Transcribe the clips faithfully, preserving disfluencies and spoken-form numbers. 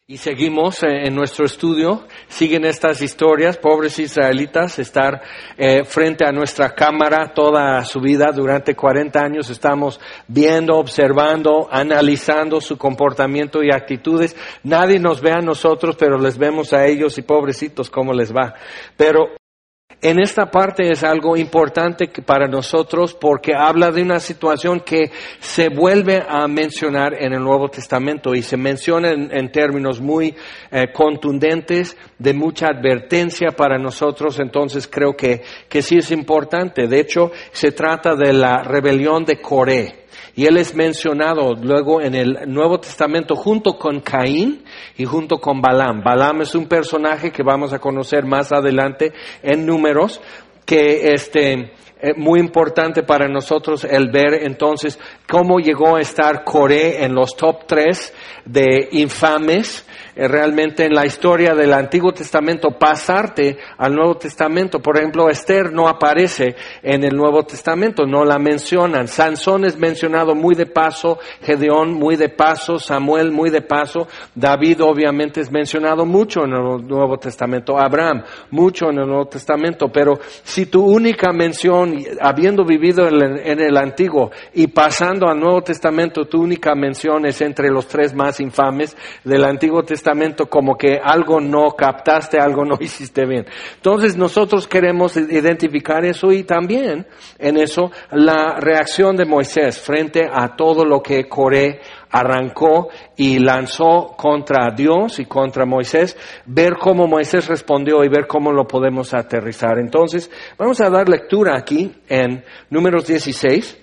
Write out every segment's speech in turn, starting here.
Y seguimos en nuestro estudio, siguen estas historias, pobres israelitas, estar eh, frente a nuestra cámara toda su vida, durante cuarenta años estamos viendo, observando, analizando su comportamiento y actitudes. Nadie nos ve a nosotros, pero les vemos a ellos y pobrecitos cómo les va. Pero en esta parte es algo importante para nosotros porque habla de una situación que se vuelve a mencionar en el Nuevo Testamento y se menciona en, en términos muy eh, contundentes, de mucha advertencia para nosotros. Entonces creo que, que sí es importante. De hecho, se trata de la rebelión de Coré. Y él es mencionado luego en el Nuevo Testamento junto con Caín y junto con Balaam. Balaam es un personaje que vamos a conocer más adelante en Números, que este es muy importante para nosotros el ver entonces cómo llegó a estar Coré en los top tres de infames. Realmente en la historia del Antiguo Testamento, pasarte al Nuevo Testamento. Por ejemplo, Esther no aparece en el Nuevo Testamento, no la mencionan. Sansón es mencionado muy de paso, Gedeón muy de paso, Samuel muy de paso, David obviamente es mencionado mucho en el Nuevo Testamento, Abraham mucho en el Nuevo Testamento, pero si tu única mención, habiendo vivido en el, en el Antiguo y pasando al Nuevo Testamento, tu única mención es entre los tres más infames del Antiguo Testamento, como que algo no captaste, algo no hiciste bien. Entonces nosotros queremos identificar eso y también en eso la reacción de Moisés frente a todo lo que Coré arrancó y lanzó contra Dios y contra Moisés, ver cómo Moisés respondió y ver cómo lo podemos aterrizar. Entonces vamos a dar lectura aquí en Números dieciséis.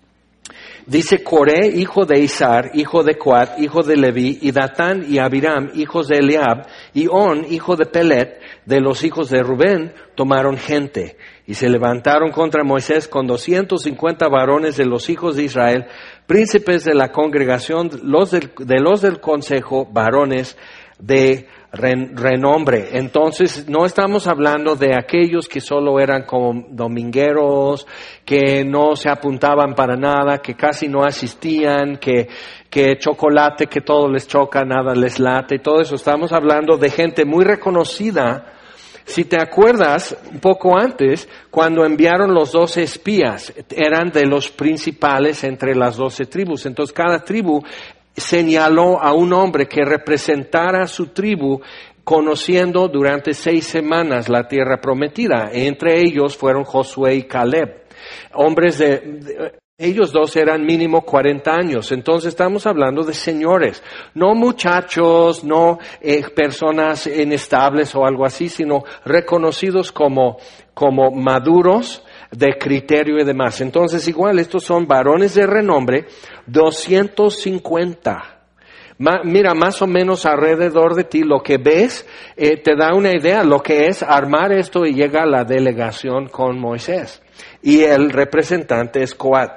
Dice Coré, hijo de Izar, hijo de Coat, hijo de Leví, y Datán y Abiram, hijos de Eliab, y On, hijo de Pelet, de los hijos de Rubén, tomaron gente, y se levantaron contra Moisés con doscientos cincuenta varones de los hijos de Israel, príncipes de la congregación, los del, de los del consejo, varones de renombre. Entonces, no estamos hablando de aquellos que solo eran como domingueros, que no se apuntaban para nada, que casi no asistían, que, que chocolate, que todo les choca, nada les late, y todo eso. Estamos hablando de gente muy reconocida. Si te acuerdas, un poco antes, cuando enviaron los doce espías, eran de los principales entre las doce tribus. Entonces, cada tribu señaló a un hombre que representara a su tribu, conociendo durante seis semanas la tierra prometida. Entre ellos fueron Josué y Caleb. Hombres de, de ellos dos eran mínimo cuarenta años. Entonces estamos hablando de señores, no muchachos, no eh, personas inestables o algo así, sino reconocidos como, como maduros, de criterio y demás. Entonces, igual, estos son varones de renombre, doscientos cincuenta. Ma, mira, más o menos alrededor de ti, lo que ves, eh, te da una idea, lo que es armar esto y llega la delegación con Moisés. Y el representante es Coat.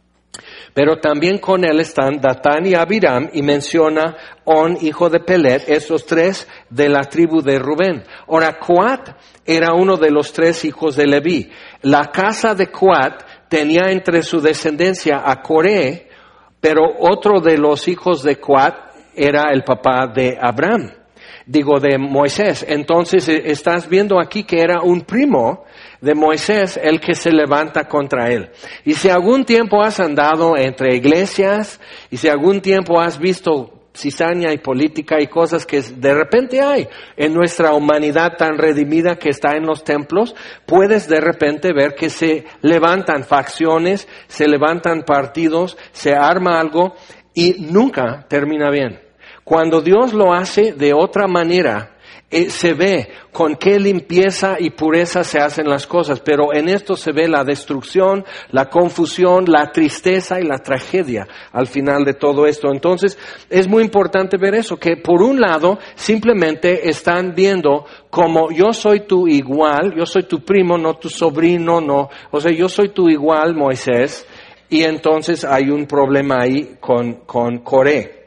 Pero también con él están Datán y Abiram, y menciona On, hijo de Pelet, esos tres de la tribu de Rubén. Ahora, Coat era uno de los tres hijos de Leví. La casa de Coat tenía entre su descendencia a Coré, pero otro de los hijos de Coat era el papá de Abraham, digo de Moisés. Entonces estás viendo aquí que era un primo de Moisés el que se levanta contra él. Y si algún tiempo has andado entre iglesias, y si algún tiempo has visto cizaña y política y cosas que de repente hay en nuestra humanidad tan redimida que está en los templos, puedes de repente ver que se levantan facciones, se levantan partidos, se arma algo y nunca termina bien. Cuando Dios lo hace de otra manera, Eh, se ve con qué limpieza y pureza se hacen las cosas, pero en esto se ve la destrucción, la confusión, la tristeza y la tragedia al final de todo esto. Entonces, es muy importante ver eso, que por un lado, simplemente están viendo como yo soy tu igual, yo soy tu primo, no tu sobrino, no, o sea, yo soy tu igual, Moisés, y entonces hay un problema ahí con, con Coré.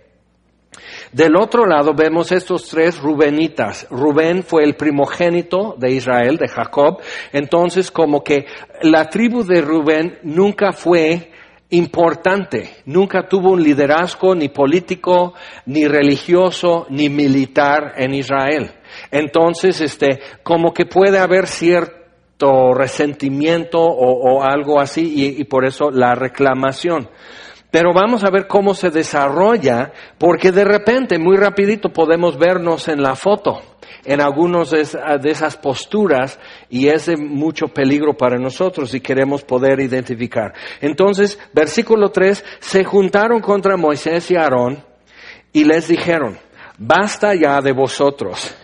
Del otro lado vemos estos tres rubenitas. Rubén fue el primogénito de Israel, de Jacob. Entonces, como que la tribu de Rubén nunca fue importante. Nunca tuvo un liderazgo ni político, ni religioso, ni militar en Israel. Entonces, este, como que puede haber cierto resentimiento o, o algo así, y, y por eso la reclamación. Pero vamos a ver cómo se desarrolla, porque de repente, muy rapidito, podemos vernos en la foto, en algunas de esas posturas, y es de mucho peligro para nosotros si queremos poder identificar. Entonces, versículo tres, se juntaron contra Moisés y Aarón y les dijeron, basta ya de vosotros.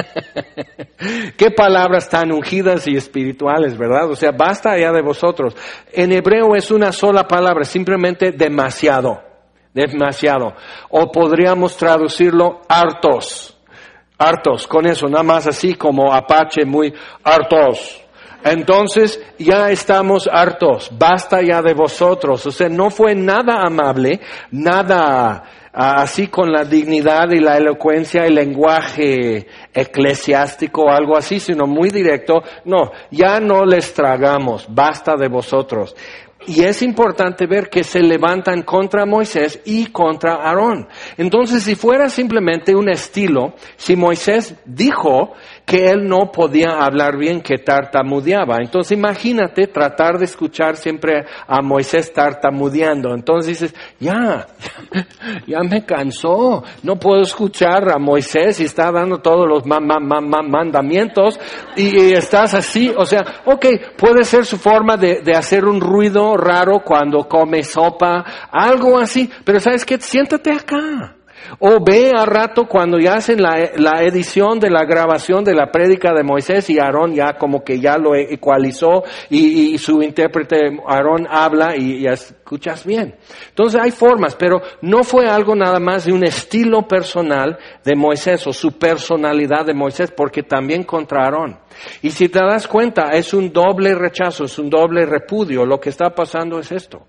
Qué palabras tan ungidas y espirituales, ¿verdad? O sea, basta ya de vosotros. En hebreo es una sola palabra, simplemente demasiado, demasiado. O podríamos traducirlo hartos, hartos, con eso, nada más así como Apache, muy hartos. Entonces, ya estamos hartos, basta ya de vosotros. O sea, no fue nada amable, nada así con la dignidad y la elocuencia y lenguaje eclesiástico o algo así, sino muy directo. No, ya no les tragamos, basta de vosotros. Y es importante ver que se levantan contra Moisés y contra Aarón. Entonces, si fuera simplemente un estilo, si Moisés dijo que él no podía hablar bien, que tartamudeaba. Entonces, imagínate tratar de escuchar siempre a Moisés tartamudeando. Entonces dices, ya, ya me cansó. No puedo escuchar a Moisés y está dando todos los ma- ma- ma- ma- mandamientos y, y estás así. O sea, ok, puede ser su forma de, de hacer un ruido raro cuando come sopa, algo así, pero ¿sabes qué? Siéntate acá. O ve a rato cuando ya hacen la, la edición de la grabación de la prédica de Moisés y Aarón ya como que ya lo ecualizó y, y su intérprete Aarón habla y ya escuchas bien. Entonces hay formas, pero no fue algo nada más de un estilo personal de Moisés o su personalidad de Moisés, porque también contra Aarón. Y si te das cuenta, es un doble rechazo, es un doble repudio. Lo que está pasando es esto.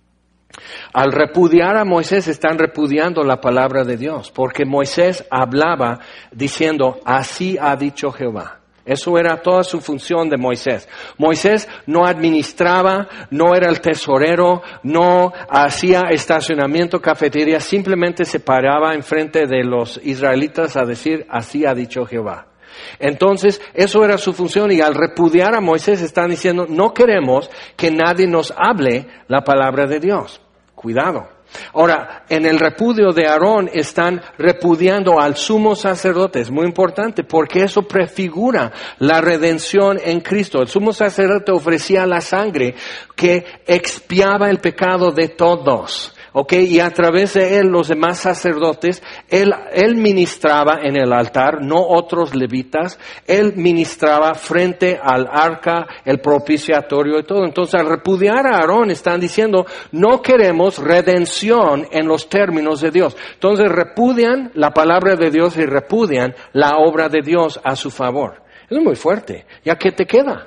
Al repudiar a Moisés están repudiando la palabra de Dios, porque Moisés hablaba diciendo, así ha dicho Jehová. Eso era toda su función de Moisés. Moisés no administraba, no era el tesorero, no hacía estacionamiento, cafetería, simplemente se paraba enfrente de los israelitas a decir, así ha dicho Jehová. Entonces, eso era su función, y al repudiar a Moisés están diciendo, no queremos que nadie nos hable la palabra de Dios. Cuidado. Ahora, en el repudio de Aarón están repudiando al sumo sacerdote. Es muy importante porque eso prefigura la redención en Cristo. El sumo sacerdote ofrecía la sangre que expiaba el pecado de todos. Okay, y a través de él, los demás sacerdotes, él, él ministraba en el altar, no otros levitas, él ministraba frente al arca, el propiciatorio y todo. Entonces, al repudiar a Aarón, están diciendo, no queremos redención en los términos de Dios. Entonces, repudian la palabra de Dios y repudian la obra de Dios a su favor. Eso es muy fuerte. ¿Ya qué te queda?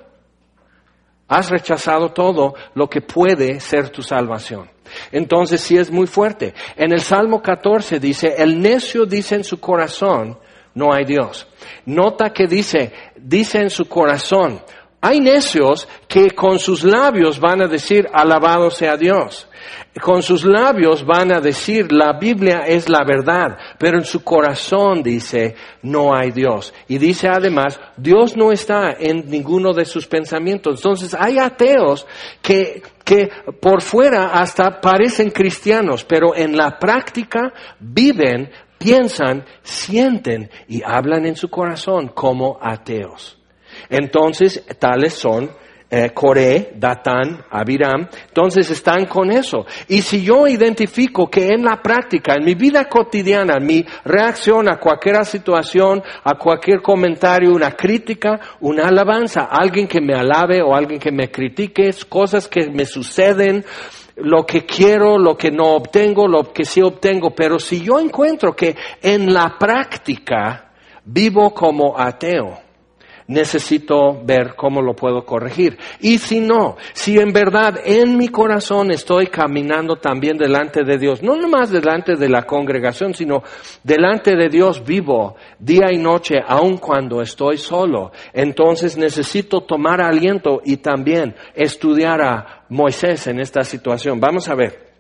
Has rechazado todo lo que puede ser tu salvación. Entonces sí es muy fuerte. En el Salmo catorce dice, el necio dice en su corazón, no hay Dios. Nota que dice, dice en su corazón, hay necios que con sus labios van a decir, alabado sea Dios. Con sus labios van a decir, la Biblia es la verdad, pero en su corazón dice, no hay Dios. Y dice además, Dios no está en ninguno de sus pensamientos. Entonces hay ateos que, que por fuera hasta parecen cristianos, pero en la práctica viven, piensan, sienten y hablan en su corazón como ateos. Entonces, tales son Eh, Coré, Datán, Abiram. Entonces están con eso. Y si yo identifico que en la práctica, en mi vida cotidiana, mi reacción a cualquier situación, a cualquier comentario, una crítica, una alabanza, alguien que me alabe o alguien que me critique, cosas que me suceden, lo que quiero, lo que no obtengo, lo que sí obtengo, pero si yo encuentro que en la práctica vivo como ateo, necesito ver cómo lo puedo corregir. Y si no, si en verdad en mi corazón estoy caminando también delante de Dios, no nomás delante de la congregación, sino delante de Dios vivo día y noche, aun cuando estoy solo, entonces necesito tomar aliento y también estudiar a Moisés en esta situación. Vamos a ver.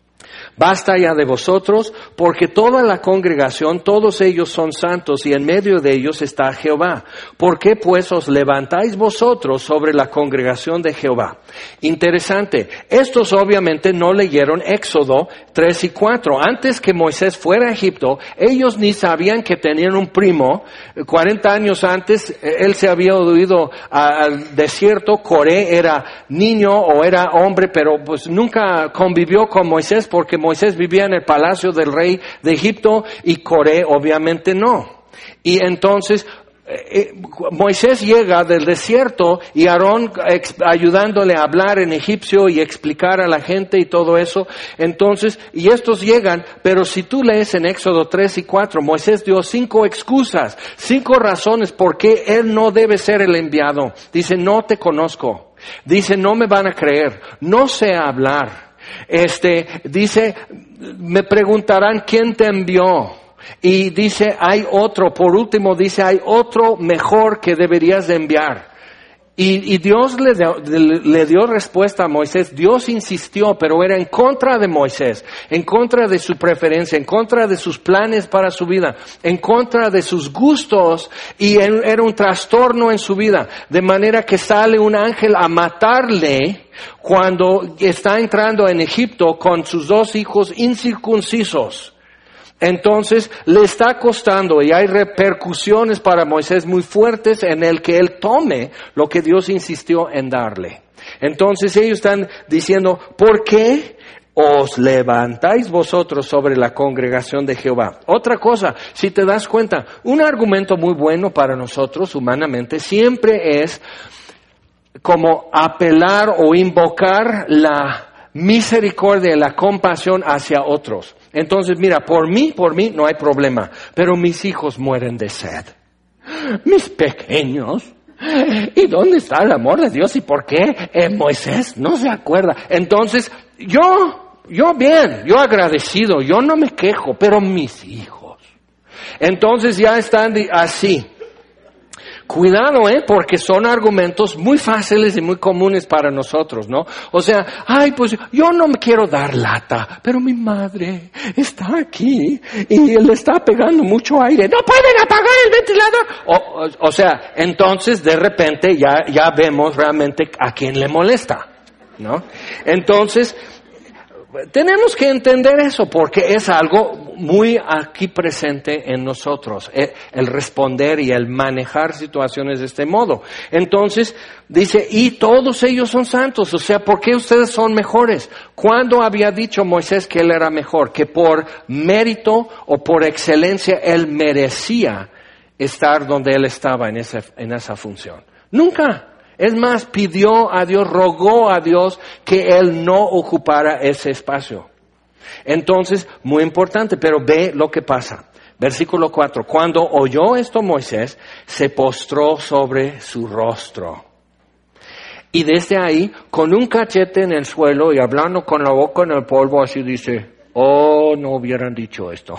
Basta ya de vosotros, porque toda la congregación, todos ellos son santos, y en medio de ellos está Jehová. ¿Por qué pues os levantáis vosotros sobre la congregación de Jehová? Interesante, estos obviamente no leyeron Éxodo tres y cuatro. Antes que Moisés fuera a Egipto, ellos ni sabían que tenían un primo. cuarenta años antes, él se había ido al desierto. Coré era niño o era hombre, pero pues nunca convivió con Moisés, porque Moisés vivía en el palacio del rey de Egipto y Coré obviamente no. Y entonces eh, Moisés llega del desierto y Aarón ex, ayudándole a hablar en egipcio y explicar a la gente y todo eso. Entonces, y estos llegan, pero si tú lees en Éxodo tres y cuatro, Moisés dio cinco excusas, cinco razones por qué él no debe ser el enviado. Dice, no te conozco. Dice, no me van a creer. No sé hablar. Este, dice, me preguntarán quién te envió. Y dice, hay otro, por último dice, hay otro mejor que deberías de enviar. Y, y Dios le, le, le dio respuesta a Moisés. Dios insistió, pero era en contra de Moisés, en contra de su preferencia, en contra de sus planes para su vida, en contra de sus gustos, y en, era un trastorno en su vida. De manera que sale un ángel a matarle cuando está entrando en Egipto con sus dos hijos incircuncisos. Entonces le está costando, y hay repercusiones para Moisés muy fuertes en el que él tome lo que Dios insistió en darle. Entonces ellos están diciendo, ¿por qué os levantáis vosotros sobre la congregación de Jehová? Otra cosa, si te das cuenta, un argumento muy bueno para nosotros humanamente siempre es como apelar o invocar la misericordia y la compasión hacia otros. Entonces, mira, por mí, por mí no hay problema, pero mis hijos mueren de sed. Mis pequeños. ¿Y dónde está el amor de Dios? ¿Y por qué eh, Moisés no se acuerda? Entonces, yo, yo bien, yo agradecido, yo no me quejo, pero mis hijos. Entonces ya están así. Cuidado, ¿eh? Porque son argumentos muy fáciles y muy comunes para nosotros, ¿no? O sea, ay, pues yo no me quiero dar lata, pero mi madre está aquí y le está pegando mucho aire. ¡No pueden apagar el ventilador! O, o, o sea, entonces de repente ya, ya vemos realmente a quién le molesta, ¿no? Entonces, tenemos que entender eso porque es algo muy aquí presente en nosotros, el responder y el manejar situaciones de este modo. Entonces, dice, y todos ellos son santos, o sea, ¿por qué ustedes son mejores? ¿Cuándo había dicho Moisés que él era mejor? Que por mérito o por excelencia él merecía estar donde él estaba en esa, en esa función. Nunca. Es más, pidió a Dios, rogó a Dios que él no ocupara ese espacio. Entonces, muy importante, pero ve lo que pasa. Versículo cuatro. Cuando oyó esto Moisés, se postró sobre su rostro. Y desde ahí, con un cachete en el suelo y hablando con la boca en el polvo, así dice, oh, no hubieran dicho esto.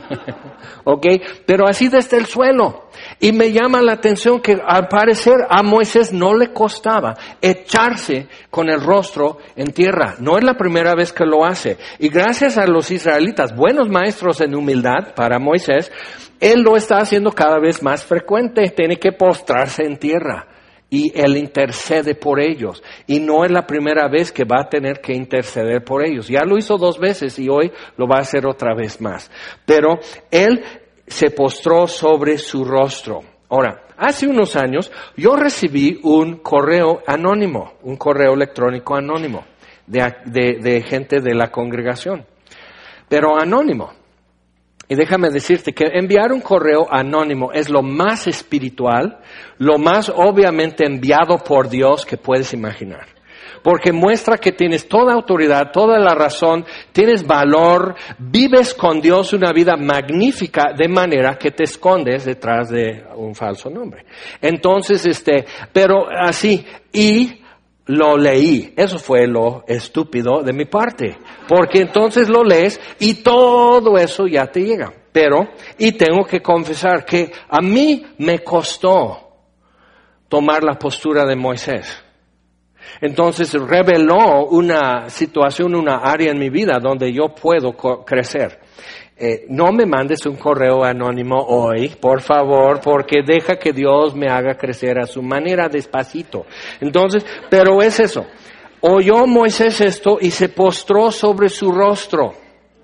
¿Ok? Pero así desde el suelo. Y me llama la atención que al parecer a Moisés no le costaba echarse con el rostro en tierra. No es la primera vez que lo hace. Y gracias a los israelitas, buenos maestros en humildad para Moisés, él lo está haciendo cada vez más frecuente. Tiene que postrarse en tierra. Y él intercede por ellos. Y no es la primera vez que va a tener que interceder por ellos. Ya lo hizo dos veces y hoy lo va a hacer otra vez más. Pero él se postró sobre su rostro. Ahora, hace unos años yo recibí un correo anónimo, un correo electrónico anónimo de, de, de gente de la congregación. Pero anónimo. Y déjame decirte que enviar un correo anónimo es lo más espiritual, lo más obviamente enviado por Dios que puedes imaginar. porque muestra que tienes toda autoridad, toda la razón, tienes valor, vives con Dios una vida magnífica de manera que te escondes detrás de un falso nombre. Entonces, este, pero así, y lo leí. Eso fue lo estúpido de mi parte, porque entonces lo lees y todo eso ya te llega. Pero, y tengo que confesar que a mí me costó tomar la postura de Moisés. Entonces reveló una situación, una área en mi vida donde yo puedo co- crecer. Eh, no me mandes un correo anónimo hoy, por favor, porque deja que Dios me haga crecer a su manera despacito. Entonces, pero es eso. Oyó Moisés esto y se postró sobre su rostro.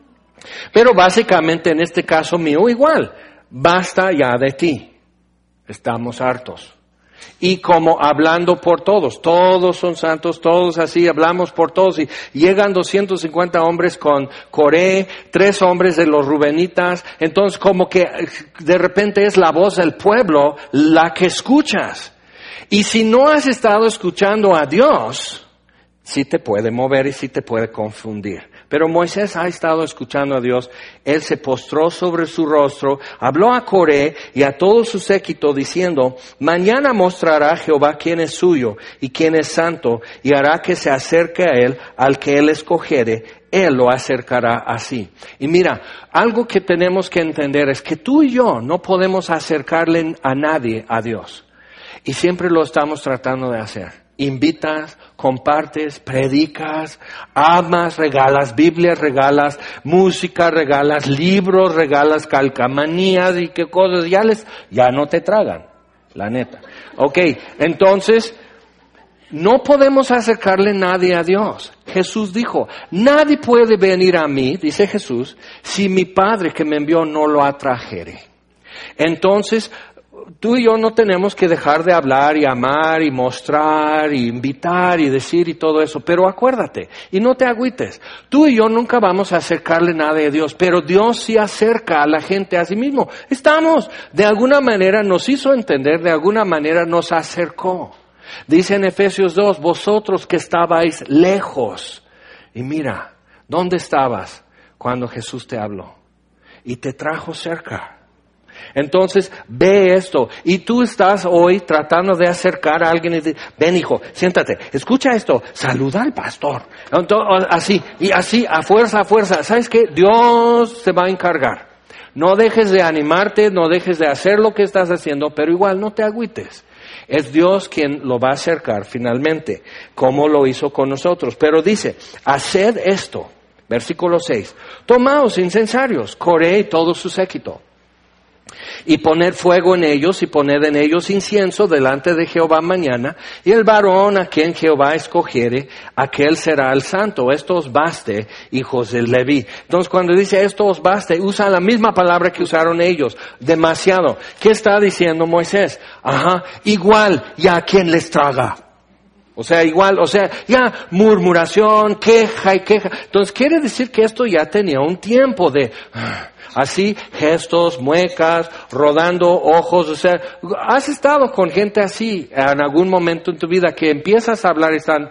Pero básicamente en este caso mío igual. Basta ya de ti. Estamos hartos. Y como hablando por todos, todos son santos, todos así, hablamos por todos, y llegan doscientos cincuenta hombres con Coré, tres hombres de los Rubenitas, entonces como que de repente es la voz del pueblo la que escuchas. Y si no has estado escuchando a Dios, sí te puede mover y sí te puede confundir. Pero Moisés ha estado escuchando a Dios. Él se postró sobre su rostro, habló a Coré y a todo su séquito diciendo, mañana mostrará Jehová quién es suyo y quién es santo, y hará que se acerque a él al que él escogiere. Él lo acercará así. Y mira, algo que tenemos que entender es que tú y yo no podemos acercarle a nadie a Dios. Y siempre lo estamos tratando de hacer. Invitas, compartes, predicas, amas, regalas Biblias, regalas música, regalas libros, regalas calcamanías y qué cosas. Ya les, ya no te tragan, la neta. Ok, entonces, no podemos acercarle nadie a Dios. Jesús dijo, nadie puede venir a mí, dice Jesús, si mi Padre que me envió no lo atrajere. Entonces, tú y yo no tenemos que dejar de hablar y amar y mostrar y invitar y decir y todo eso, pero acuérdate y no te agüites. Tú y yo nunca vamos a acercarle nada a Dios, pero Dios sí acerca a la gente a sí mismo. Estamos, de alguna manera nos hizo entender, de alguna manera nos acercó. Dice en Efesios dos, vosotros que estabais lejos. Y mira, ¿dónde estabas cuando Jesús te habló? Y te trajo cerca. Entonces, ve esto. Y tú estás hoy tratando de acercar a alguien y decir, ven hijo, siéntate, escucha esto, saluda al pastor. Entonces, así, y así, a fuerza, a fuerza. ¿Sabes qué? Dios se va a encargar. No dejes de animarte, no dejes de hacer lo que estás haciendo, pero igual no te agüites. Es Dios quien lo va a acercar finalmente, como lo hizo con nosotros. Pero dice, haced esto, versículo seis, tomaos incensarios, Coré y todo su séquito. Y poner fuego en ellos y poned en ellos incienso delante de Jehová mañana, y el varón a quien Jehová escogiere, aquel será el santo. Esto os baste, hijos de Leví. Entonces cuando dice esto os baste, usa la misma palabra que usaron ellos, demasiado. ¿Qué está diciendo Moisés? Ajá, igual, y a quien les traga. O sea, igual, o sea, ya murmuración, queja y queja. Entonces quiere decir que esto ya tenía un tiempo de... Así, gestos, muecas, rodando ojos, o sea, has estado con gente así en algún momento en tu vida que empiezas a hablar y están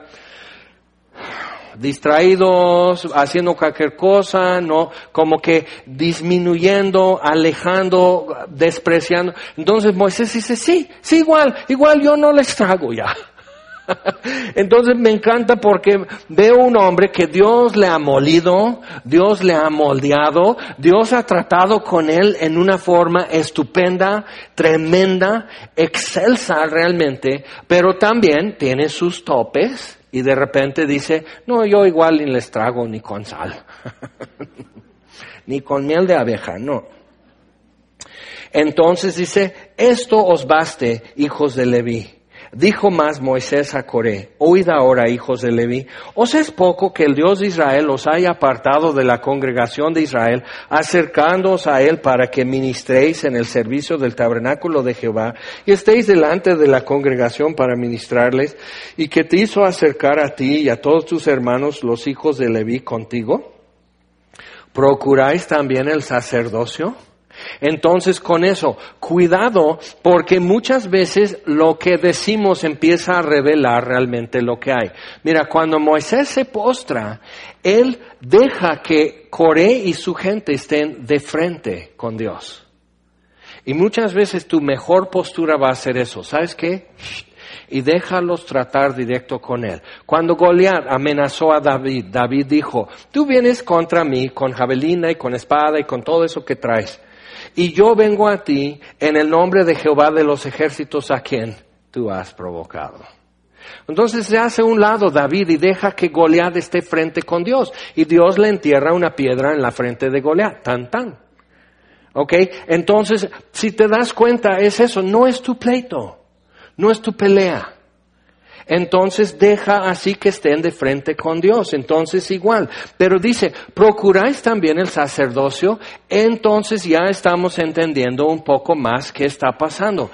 distraídos, haciendo cualquier cosa, no, como que disminuyendo, alejando, despreciando. Entonces Moisés dice, sí, sí, igual, igual yo no les trago ya. Entonces me encanta porque veo un hombre que Dios le ha molido, Dios le ha moldeado, Dios ha tratado con él en una forma estupenda, tremenda, excelsa realmente, pero también tiene sus topes y de repente dice, no, yo igual ni les trago ni con sal, ni con miel de abeja, no. Entonces dice, esto os baste, hijos de Leví. Dijo más Moisés a Coré, oíd ahora, hijos de Leví, ¿os es poco que el Dios de Israel os haya apartado de la congregación de Israel, acercándoos a él para que ministréis en el servicio del tabernáculo de Jehová, y estéis delante de la congregación para ministrarles, y que te hizo acercar a ti y a todos tus hermanos, los hijos de Leví, contigo? ¿Procuráis también el sacerdocio? Entonces con eso, cuidado, porque muchas veces lo que decimos empieza a revelar realmente lo que hay. Mira, cuando Moisés se postra, él deja que Coré y su gente estén de frente con Dios. Y muchas veces tu mejor postura va a ser eso. ¿Sabes qué? Y déjalos tratar directo con él. Cuando Goliat amenazó a David, David dijo, tú vienes contra mí con javelina y con espada y con todo eso que traes. Y yo vengo a ti en el nombre de Jehová de los ejércitos a quien tú has provocado. Entonces se hace a un lado David y deja que Goliat esté frente con Dios. Y Dios le entierra una piedra en la frente de Goliat. Tan, tan. ¿Ok? Entonces, si te das cuenta, es eso. No es tu pleito. No es tu pelea. Entonces deja así que estén de frente con Dios. Entonces igual. Pero dice, procuráis también el sacerdocio. Entonces ya estamos entendiendo un poco más qué está pasando.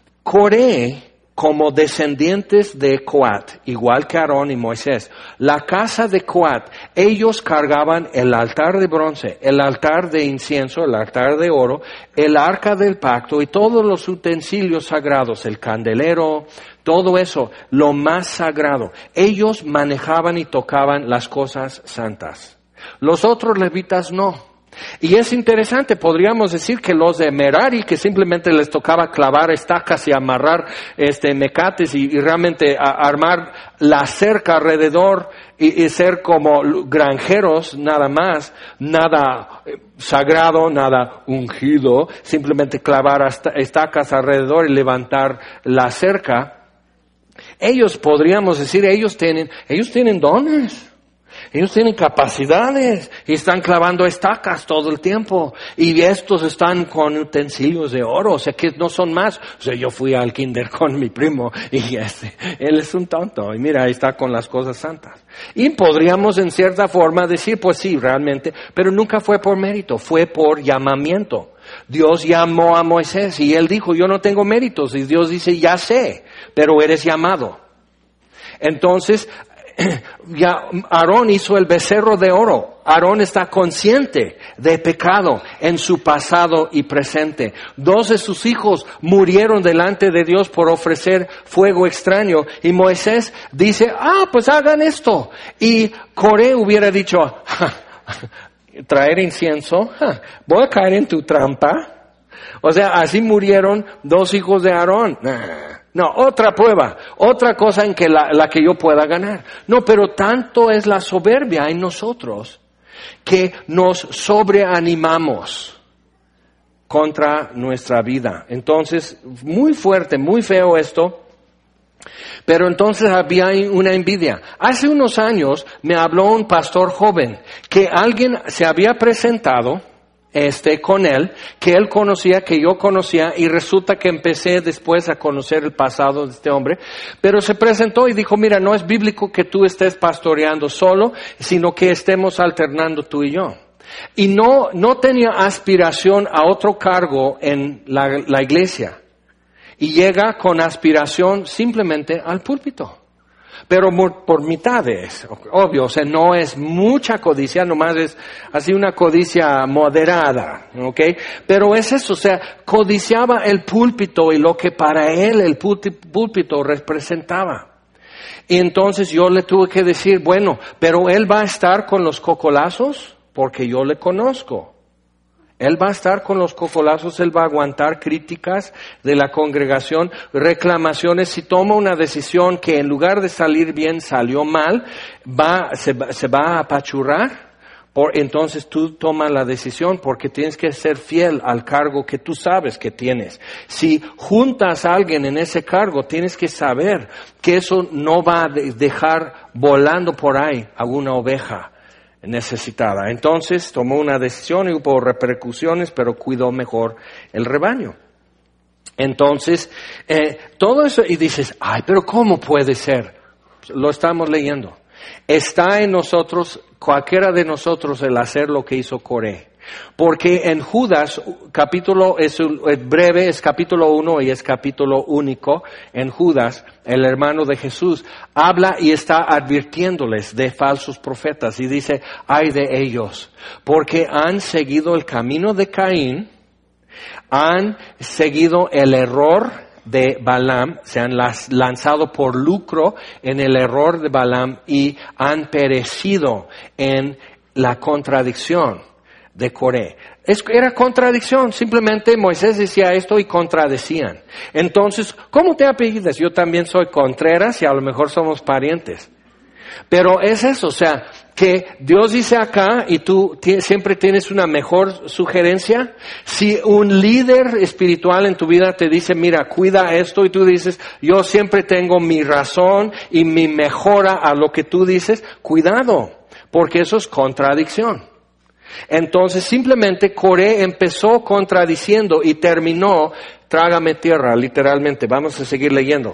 Coré, como descendientes de Coat, igual que Aarón y Moisés, la casa de Coat, ellos cargaban el altar de bronce, el altar de incienso, el altar de oro, el arca del pacto y todos los utensilios sagrados, el candelero, todo eso, lo más sagrado. Ellos manejaban y tocaban las cosas santas. Los otros levitas no. Y es interesante, podríamos decir que los de Merari, que simplemente les tocaba clavar estacas y amarrar este mecates y, y realmente a, armar la cerca alrededor y, y ser como granjeros nada más, nada sagrado, nada ungido, simplemente clavar estacas alrededor y levantar la cerca. Ellos podríamos decir, ellos tienen, ellos tienen dones. Ellos tienen capacidades y están clavando estacas todo el tiempo. Y estos están con utensilios de oro, o sea que no son más. O sea, yo fui al kinder con mi primo y este, él es un tonto. Y mira, ahí está con las cosas santas. Y podríamos en cierta forma decir, pues sí, realmente, pero nunca fue por mérito, fue por llamamiento. Dios llamó a Moisés y él dijo, yo no tengo méritos. Y Dios dice, ya sé, pero eres llamado. Entonces, ya Aarón hizo el becerro de oro. Aarón está consciente de pecado en su pasado y presente. Dos de sus hijos murieron delante de Dios por ofrecer fuego extraño. Y Moisés dice, ah, pues hagan esto. Y Coré hubiera dicho, ja, traer incienso, ja, voy a caer en tu trampa. O sea, así murieron dos hijos de Aarón. No, otra prueba, otra cosa en que la, la que yo pueda ganar. No, pero tanto es la soberbia en nosotros que nos sobreanimamos contra nuestra vida. Entonces, muy fuerte, muy feo esto. Pero entonces había una envidia. Hace unos años me habló un pastor joven que alguien se había presentado Este, con él, que él conocía, que yo conocía, y resulta que empecé después a conocer el pasado de este hombre, pero se presentó y dijo, mira, no es bíblico que tú estés pastoreando solo, sino que estemos alternando tú y yo. Y no, no tenía aspiración a otro cargo en la, la iglesia. Y llega con aspiración simplemente al púlpito. Pero por, por mitades, obvio, o sea, no es mucha codicia, nomás es así una codicia moderada, ¿ok? Pero es eso, o sea, codiciaba el púlpito y lo que para él el púlpito representaba. Y entonces yo le tuve que decir, bueno, pero él va a estar con los cocolazos porque yo le conozco. Él va a estar con los cocolazos, él va a aguantar críticas de la congregación, reclamaciones. Si toma una decisión que en lugar de salir bien salió mal, va, se, se va a apachurrar. Por, entonces tú tomas la decisión porque tienes que ser fiel al cargo que tú sabes que tienes. Si juntas a alguien en ese cargo, tienes que saber que eso no va a dejar volando por ahí a una oveja necesitada. Entonces tomó una decisión y hubo repercusiones, pero cuidó mejor el rebaño. Entonces, eh, todo eso, y dices, ay, pero ¿cómo puede ser? Lo estamos leyendo. Está en nosotros, cualquiera de nosotros, el hacer lo que hizo Coré. Porque en Judas, capítulo es, es breve, es capítulo uno y es capítulo único. En Judas, el hermano de Jesús, habla y está advirtiéndoles de falsos profetas y dice, ay de ellos, porque han seguido el camino de Caín Han seguido el error de Balaam, se han las, lanzado por lucro en el error de Balaam y han perecido en la contradicción de Coré. Es, era contradicción, simplemente Moisés decía esto y contradecían. Entonces, ¿cómo te apellidas? Yo también soy Contreras y a lo mejor somos parientes. Pero es eso, o sea, que Dios dice acá y tú t- siempre tienes una mejor sugerencia. Si un líder espiritual en tu vida te dice, mira, cuida esto, y tú dices, yo siempre tengo mi razón y mi mejora a lo que tú dices, cuidado, porque eso es contradicción. Entonces simplemente Coré empezó contradiciendo y terminó, trágame tierra, literalmente. Vamos a seguir leyendo.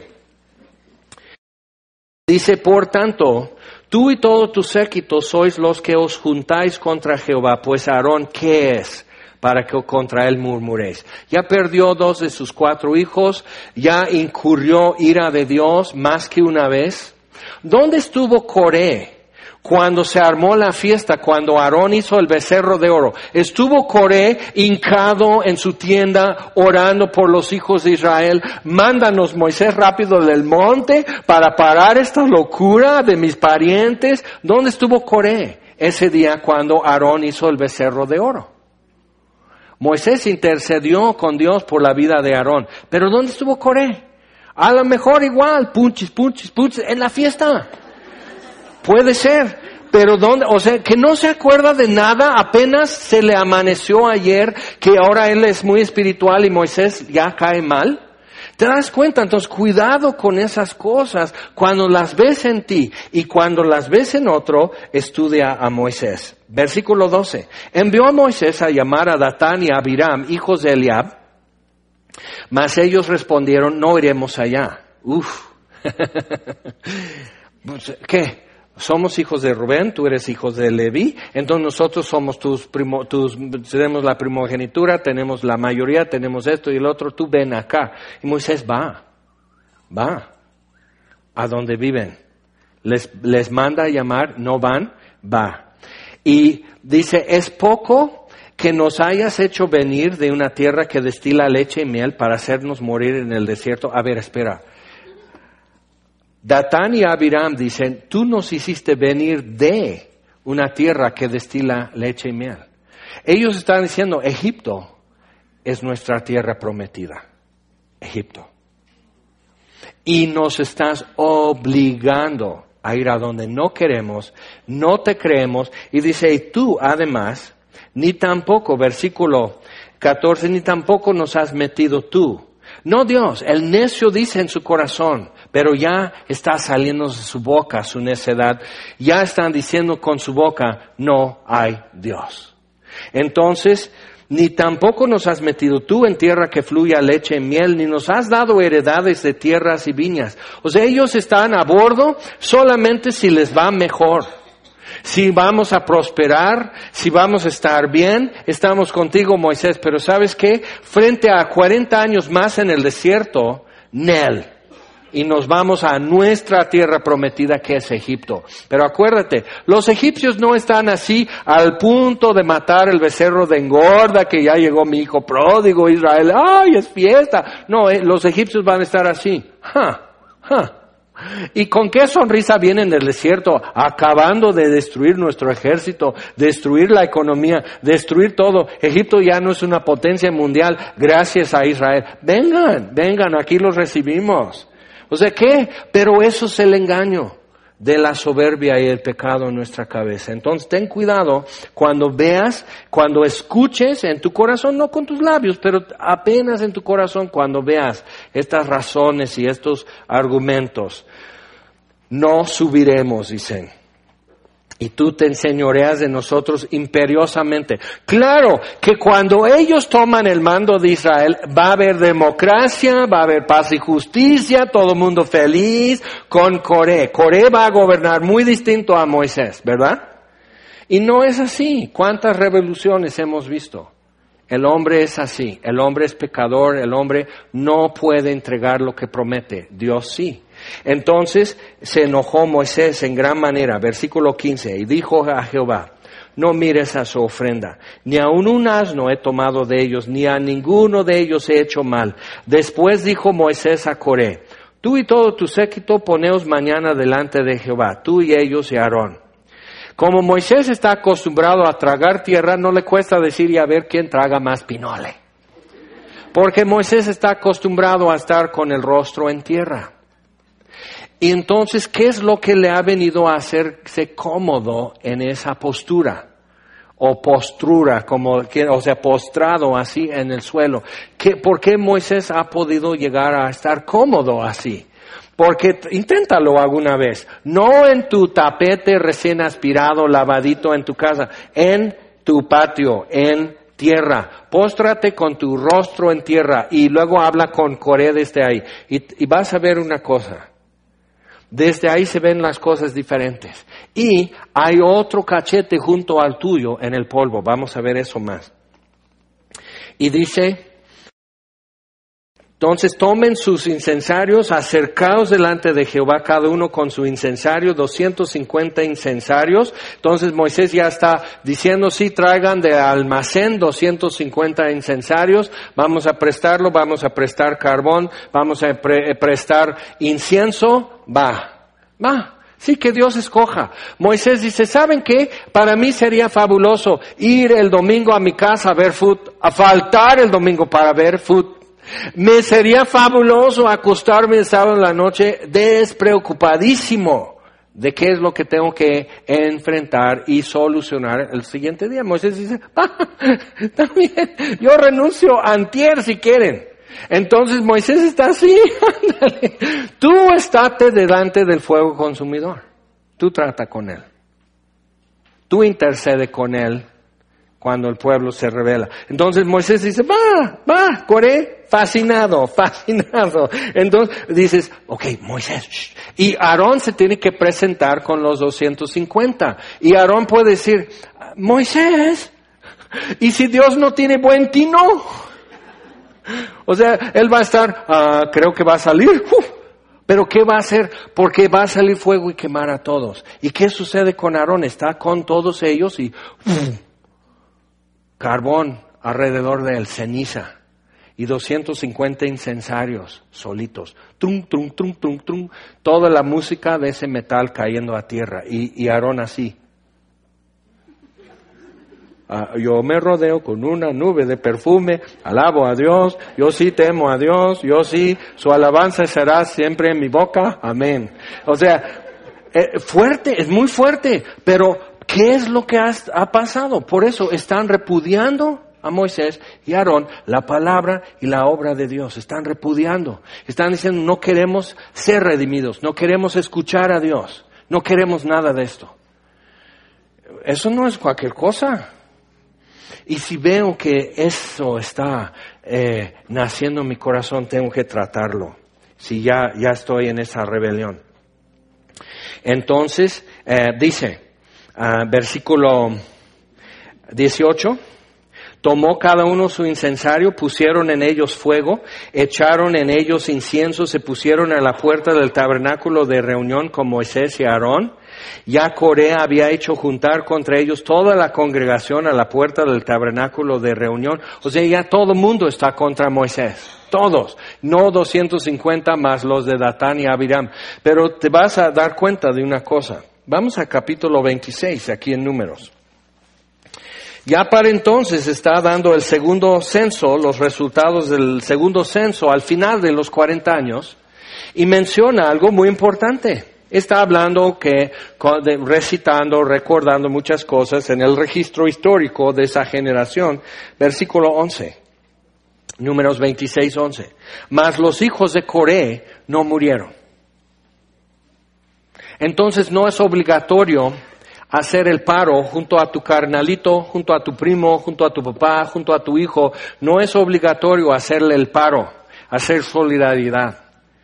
Dice, por tanto, tú y todo tu séquito sois los que os juntáis contra Jehová, pues Aarón, ¿qué es? Para que contra él murmuréis. Ya perdió dos de sus cuatro hijos, ya incurrió ira de Dios más que una vez. ¿Dónde estuvo Coré cuando se armó la fiesta, cuando Aarón hizo el becerro de oro? Estuvo Coré hincado en su tienda orando por los hijos de Israel. Mándanos, Moisés, rápido del monte para parar esta locura de mis parientes. ¿Dónde estuvo Coré ese día cuando Aarón hizo el becerro de oro? Moisés intercedió con Dios por la vida de Aarón. ¿Pero dónde estuvo Coré? A lo mejor igual, punchis, punchis, punchis, en la fiesta. Puede ser, pero ¿dónde? O sea, que no se acuerda de nada, apenas se le amaneció ayer, que ahora él es muy espiritual y Moisés ya cae mal. ¿Te das cuenta? Entonces, cuidado con esas cosas. Cuando las ves en ti y cuando las ves en otro, estudia a Moisés. Versículo doce. Envió a Moisés a llamar a Datán y a Abiram, hijos de Eliab, mas ellos respondieron, no iremos allá. Uf. ¿Qué? Somos hijos de Rubén, tú eres hijos de Leví, entonces nosotros somos tus primo, tus, tenemos la primogenitura, tenemos la mayoría, tenemos esto y el otro, tú ven acá. Y Moisés va, va, a donde viven. Les, les manda a llamar, no van, va. Y dice, es poco que nos hayas hecho venir de una tierra que destila leche y miel para hacernos morir en el desierto. A ver, espera. Datán y Abiram dicen, tú nos hiciste venir de una tierra que destila leche y miel. Ellos están diciendo, Egipto es nuestra tierra prometida. Egipto. Y nos estás obligando a ir a donde no queremos, no te creemos. Y dice, y tú además, ni tampoco, versículo catorce, ni tampoco nos has metido tú. No Dios, el necio dice en su corazón, pero ya está saliendo de su boca su necedad. Ya están diciendo con su boca, no hay Dios. Entonces, ni tampoco nos has metido tú en tierra que fluya leche y miel, ni nos has dado heredades de tierras y viñas. O sea, ellos están a bordo solamente si les va mejor. Si vamos a prosperar, si vamos a estar bien, estamos contigo, Moisés. Pero ¿sabes qué? Frente a cuarenta años más en el desierto, Nel. Y nos vamos a nuestra tierra prometida que es Egipto. Pero acuérdate, los egipcios no están así al punto de matar el becerro de engorda, que ya llegó mi hijo pródigo, Israel. ¡Ay, es fiesta! No, eh, los egipcios van a estar así. ¡Ja! ¡Ja! ¿Y con qué sonrisa vienen del desierto? Acabando de destruir nuestro ejército, destruir la economía, destruir todo. Egipto ya no es una potencia mundial gracias a Israel. Vengan, vengan, aquí los recibimos. O sea, ¿qué? Pero eso es el engaño de la soberbia y el pecado en nuestra cabeza. Entonces, ten cuidado cuando veas, cuando escuches en tu corazón, no con tus labios, pero apenas en tu corazón, cuando veas estas razones y estos argumentos. No subiremos, dicen. Y tú te enseñoreas de nosotros imperiosamente. Claro que cuando ellos toman el mando de Israel, va a haber democracia, va a haber paz y justicia, todo el mundo feliz con Coré. Coré va a gobernar muy distinto a Moisés, ¿verdad? Y no es así. ¿Cuántas revoluciones hemos visto? El hombre es así. El hombre es pecador. El hombre no puede entregar lo que promete. Dios sí. Entonces se enojó Moisés en gran manera, versículo quince, y dijo a Jehová, no mires a su ofrenda. Ni aun un asno he tomado de ellos, ni a ninguno de ellos he hecho mal. Después dijo Moisés a Coré, tú y todo tu séquito poneos mañana delante de Jehová, tú y ellos y Aarón. Como Moisés está acostumbrado a tragar tierra, no le cuesta decir y a ver quién traga más pinole. Porque Moisés está acostumbrado a estar con el rostro en tierra. Y entonces, ¿qué es lo que le ha venido a hacerse cómodo en esa postura? O postura, como, o sea, postrado así en el suelo. ¿Qué, ¿Por qué Moisés ha podido llegar a estar cómodo así? Porque inténtalo alguna vez. No en tu tapete recién aspirado, lavadito en tu casa. En tu patio, en tierra. Póstrate con tu rostro en tierra y luego habla con Coré desde ahí. Y, y vas a ver una cosa. Desde ahí se ven las cosas diferentes. Y hay otro cachete junto al tuyo en el polvo. Vamos a ver eso más. Y dice, entonces tomen sus incensarios, acercaos delante de Jehová, cada uno con su incensario, doscientos cincuenta incensarios. Entonces Moisés ya está diciendo, sí, traigan de almacén doscientos cincuenta incensarios, vamos a prestarlo, vamos a prestar carbón, vamos a pre- prestar incienso, va, va. Sí, que Dios escoja. Moisés dice, ¿saben qué? Para mí sería fabuloso ir el domingo a mi casa a ver fútbol, a faltar el domingo para ver fútbol. Me sería fabuloso acostarme el sábado en la noche despreocupadísimo de qué es lo que tengo que enfrentar y solucionar el siguiente día. Moisés dice, ah, también, yo renuncio antier si quieren. Entonces Moisés está así, ándale. Tú estate delante del fuego consumidor. Tú trata con él. Tú intercede con él cuando el pueblo se rebela. Entonces Moisés dice, va, va, Coré, fascinado, fascinado. Entonces dices, ok, Moisés, shh. Y Aarón se tiene que presentar con los doscientos cincuenta. Y Aarón puede decir, Moisés, ¿y si Dios no tiene buen tino? O sea, él va a estar, uh, creo que va a salir, uf, pero ¿qué va a hacer? Porque va a salir fuego y quemar a todos. ¿Y qué sucede con Aarón? Está con todos ellos y uf, carbón alrededor de él, ceniza, y doscientos cincuenta incensarios solitos, trum, trum, trum, trum, trum, toda la música de ese metal cayendo a tierra, y, y Aarón así. Uh, yo me rodeo con una nube de perfume, alabo a Dios, yo sí temo a Dios, yo sí, su alabanza será siempre en mi boca, amén. O sea, eh, fuerte, es muy fuerte, pero ¿qué es lo que ha, ha pasado? Por eso están repudiando a Moisés y a Aarón la palabra y la obra de Dios. Están repudiando. Están diciendo, no queremos ser redimidos, no queremos escuchar a Dios, no queremos nada de esto. Eso no es cualquier cosa. Y si veo que eso está eh, naciendo en mi corazón, tengo que tratarlo. Si ya, ya estoy en esa rebelión. Entonces, eh, dice, Uh, versículo dieciocho, tomó cada uno su incensario, pusieron en ellos fuego, echaron en ellos incienso, se pusieron a la puerta del tabernáculo de reunión con Moisés y Aarón. Ya Coré había hecho juntar contra ellos toda la congregación a la puerta del tabernáculo de reunión. O sea, ya todo el mundo está contra Moisés. Todos. No doscientos cincuenta más los de Datán y Abiram. Pero te vas a dar cuenta de una cosa. Vamos a capítulo veintiséis, aquí en Números. Ya para entonces está dando el segundo censo, los resultados del segundo censo al final de los cuarenta años, y menciona algo muy importante. Está hablando que, recitando, recordando muchas cosas en el registro histórico de esa generación. Versículo once, Números veintiséis, once. Mas los hijos de Coré no murieron. Entonces no es obligatorio hacer el paro junto a tu carnalito, junto a tu primo, junto a tu papá, junto a tu hijo. No es obligatorio hacerle el paro, hacer solidaridad.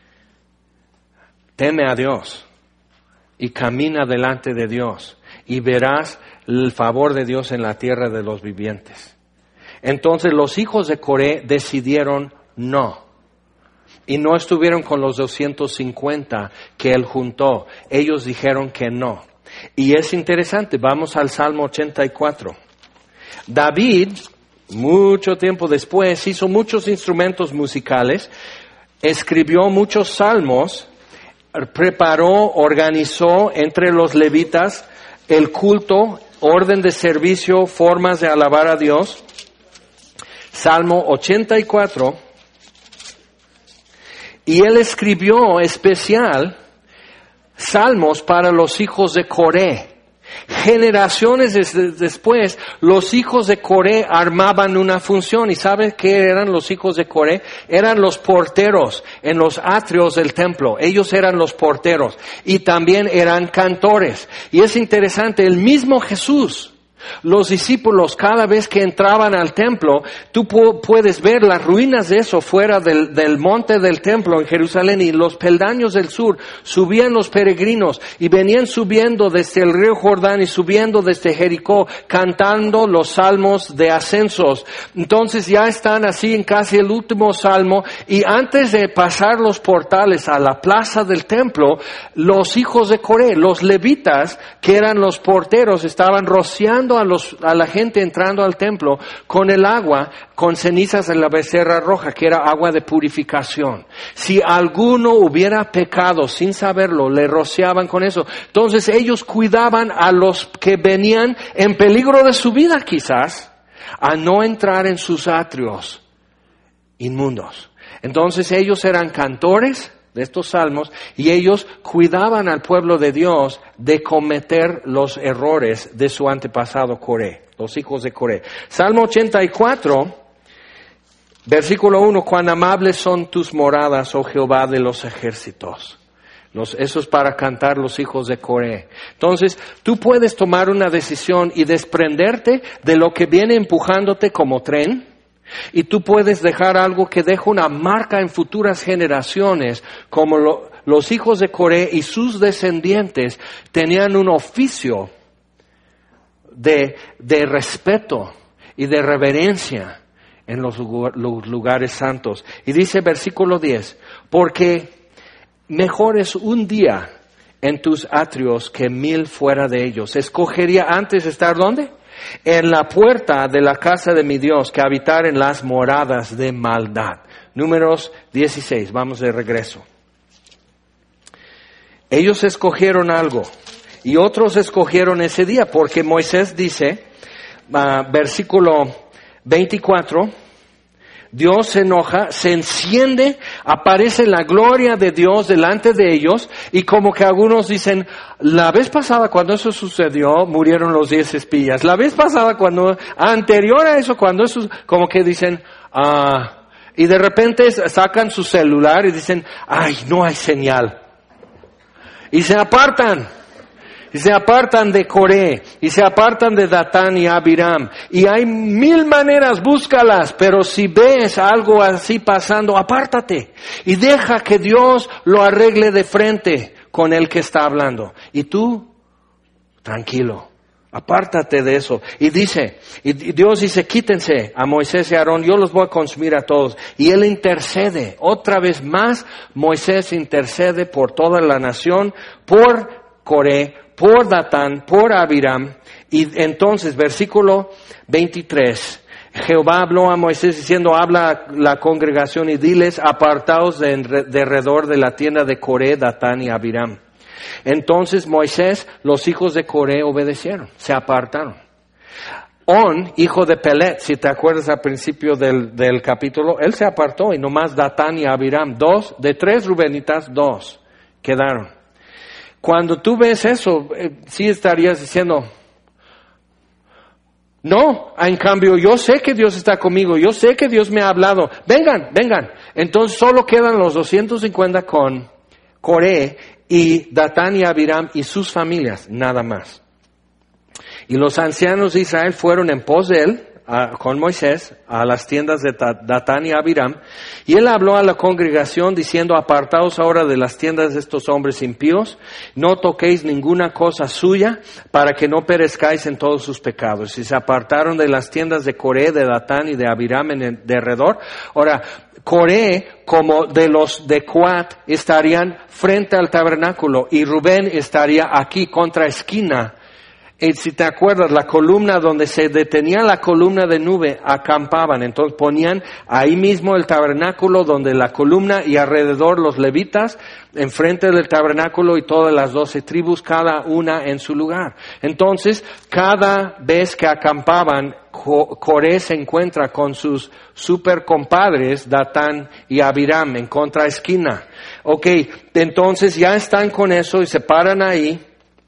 Teme a Dios y camina delante de Dios y verás el favor de Dios en la tierra de los vivientes. Entonces los hijos de Coré decidieron no. Y no estuvieron con los doscientos cincuenta que él juntó. Ellos dijeron que no. Y es interesante, vamos al Salmo ochenta y cuatro. David, mucho tiempo después, hizo muchos instrumentos musicales, escribió muchos salmos, preparó, organizó entre los levitas el culto, orden de servicio, formas de alabar a Dios. Salmo ochenta y cuatro. Y él escribió especial salmos para los hijos de Coré. Generaciones des- después, los hijos de Coré armaban una función. ¿Y sabe qué eran los hijos de Coré? Eran los porteros en los atrios del templo. Ellos eran los porteros. Y también eran cantores. Y es interesante, el mismo Jesús, los discípulos, cada vez que entraban al templo, tú pu- puedes ver las ruinas de eso fuera del, del monte del templo en Jerusalén, y los peldaños del sur subían los peregrinos y venían subiendo desde el río Jordán y subiendo desde Jericó, cantando los salmos de ascensos. Entonces ya están así en casi el último salmo, y antes de pasar los portales a la plaza del templo, los hijos de Coré, los levitas, que eran los porteros, estaban rociando a los, a la gente entrando al templo con el agua, con cenizas de la becerra roja, que era agua de purificación. Si alguno hubiera pecado sin saberlo, le rociaban con eso. Entonces ellos cuidaban a los que venían en peligro de su vida quizás, a no entrar en sus atrios inmundos. Entonces ellos eran cantores de estos salmos, y ellos cuidaban al pueblo de Dios de cometer los errores de su antepasado Coré, los hijos de Coré. Salmo ochenta y cuatro, versículo uno, cuán amables son tus moradas, oh Jehová de los ejércitos. Los, eso es para cantar los hijos de Coré. Entonces, tú puedes tomar una decisión y desprenderte de lo que viene empujándote como tren, y tú puedes dejar algo que deja una marca en futuras generaciones, como lo, los hijos de Coré y sus descendientes tenían un oficio de, de respeto y de reverencia en los, los lugares santos. Y dice versículo diez, porque mejor es un día en tus atrios que mil fuera de ellos. Escogería antes estar ¿dónde? En la puerta de la casa de mi Dios, que habitar en las moradas de maldad. Números dieciséis, vamos de regreso. Ellos escogieron algo y otros escogieron ese día, porque Moisés dice, uh, versículo veinticuatro, Dios se enoja, se enciende, aparece la gloria de Dios delante de ellos, y como que algunos dicen, la vez pasada cuando eso sucedió, murieron los diez espías. La vez pasada cuando, anterior a eso, cuando eso, como que dicen, ah, y de repente sacan su celular y dicen, ay, no hay señal. Y se apartan. Y se apartan de Coré, y se apartan de Datán y Abiram. Y hay mil maneras, búscalas, pero si ves algo así pasando, apártate. Y deja que Dios lo arregle de frente con el que está hablando. Y tú, tranquilo, apártate de eso. Y dice, y Dios dice, quítense a Moisés y Aarón, yo los voy a consumir a todos. Y Él intercede, otra vez más, Moisés intercede por toda la nación, por Coré, por Datán, por Abiram. Y entonces, versículo veintitrés, Jehová habló a Moisés diciendo, habla a la congregación y diles, apartaos de, de alrededor de la tienda de Coré, Datán y Abiram. Entonces Moisés, los hijos de Coré obedecieron, se apartaron. On, hijo de Pelet, si te acuerdas al principio del, del capítulo, él se apartó, y nomás Datán y Abiram, dos, de tres rubenitas, dos quedaron. Cuando tú ves eso, eh, sí estarías diciendo, no, en cambio yo sé que Dios está conmigo, yo sé que Dios me ha hablado, vengan, vengan. Entonces solo quedan los doscientos cincuenta con Coré y Datán y Abiram y sus familias, nada más. Y los ancianos de Israel fueron en pos de él, a, con Moisés a las tiendas de Datán y Abiram, y él habló a la congregación diciendo, apartaos ahora de las tiendas de estos hombres impíos, no toquéis ninguna cosa suya, para que no perezcáis en todos sus pecados. Y se apartaron de las tiendas de Coré, de Datán y de Abiram en el derredor. Ahora, Coré, como de los de Coat, estarían frente al tabernáculo, y Rubén estaría aquí, contra esquina. Y si te acuerdas, la columna donde se detenía la columna de nube, acampaban. Entonces ponían ahí mismo el tabernáculo, donde la columna, y alrededor los levitas, enfrente del tabernáculo, y todas las doce tribus, cada una en su lugar. Entonces, cada vez que acampaban, Coré se encuentra con sus super compadres, Datán y Abiram, en contraesquina. Ok, entonces ya están con eso y se paran ahí.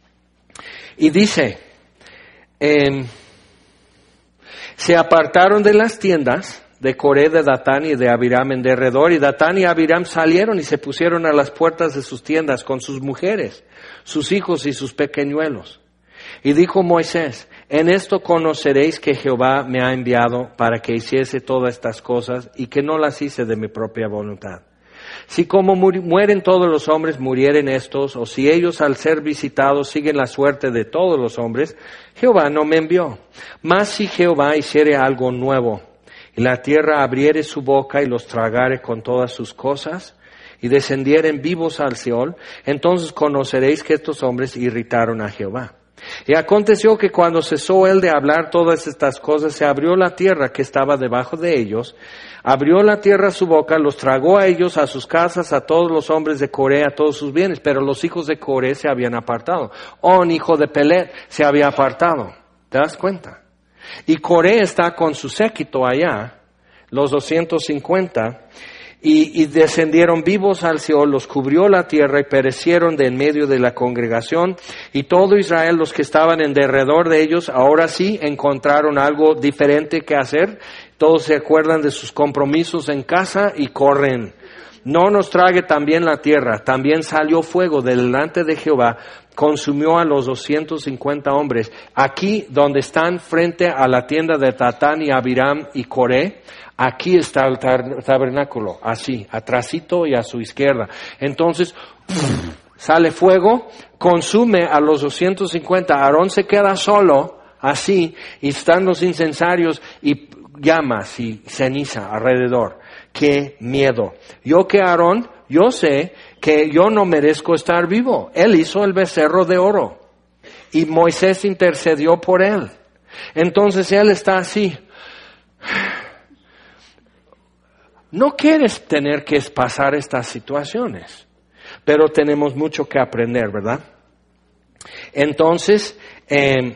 Y dice, eh, se apartaron de las tiendas de Coré, de Datán y de Abiram en derredor, y Datán y Abiram salieron y se pusieron a las puertas de sus tiendas con sus mujeres, sus hijos y sus pequeñuelos. Y dijo Moisés, en esto conoceréis que Jehová me ha enviado para que hiciese todas estas cosas, y que no las hice de mi propia voluntad. Si como mueren todos los hombres, murieren estos, o si ellos al ser visitados siguen la suerte de todos los hombres, Jehová no me envió. Mas si Jehová hiciere algo nuevo, y la tierra abriere su boca y los tragare con todas sus cosas, y descendieren vivos al Seol, entonces conoceréis que estos hombres irritaron a Jehová. Y aconteció que cuando cesó él de hablar todas estas cosas, se abrió la tierra que estaba debajo de ellos, abrió la tierra su boca, los tragó a ellos, a sus casas, a todos los hombres de Coré, a todos sus bienes, pero los hijos de Coré se habían apartado. On, hijo de Pelet, se había apartado. ¿Te das cuenta? Y Coré está con su séquito allá, los doscientos cincuenta, Y, y descendieron vivos al Seol, los cubrió la tierra y perecieron de en medio de la congregación. Y todo Israel, los que estaban en derredor de ellos, ahora sí encontraron algo diferente que hacer. Todos se acuerdan de sus compromisos en casa y corren. No nos trague también la tierra. También salió fuego delante de Jehová, consumió a los doscientos cincuenta hombres. Aquí donde están frente a la tienda de Datán y Abiram y Coré, aquí está el tabernáculo, así, atrasito y a su izquierda. Entonces, sale fuego, consume a los doscientos cincuenta. Aarón se queda solo, así, y están los incensarios y llamas y ceniza alrededor. ¡Qué miedo! Yo que Aarón, yo sé que yo no merezco estar vivo. Él hizo el becerro de oro y Moisés intercedió por él. Entonces él está así. No quieres tener que pasar estas situaciones, pero tenemos mucho que aprender, ¿verdad? Entonces, eh,